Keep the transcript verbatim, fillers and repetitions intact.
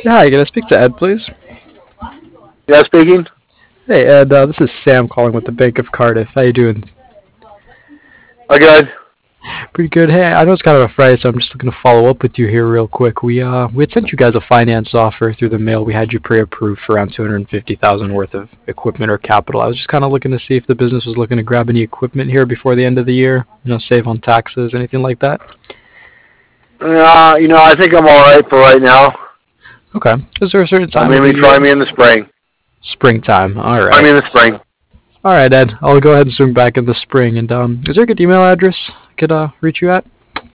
Yeah, hi, can I speak to Ed, please? Yeah, speaking. Hey, Ed, uh, this is Sam calling with the Bank of Cardiff. How you doing? Oh, good. Pretty good. Hey, I know it's kind of a Friday, so I'm just looking to follow up with you here real quick. We uh we had sent you guys a finance offer through the mail. We had you pre-approved for around two hundred fifty thousand worth of equipment or capital. I was just kind of looking to see if the business was looking to grab any equipment here before the end of the year. You know, save on taxes, anything like that. Uh, you know, I think I'm all right for right now. Okay. Is there a certain Uh, time of the maybe try year? me in the spring. Springtime. All Try right. me in the spring. All right, Ed. I'll go ahead and swing back in the spring. And um, is there a good email address I could uh reach you at?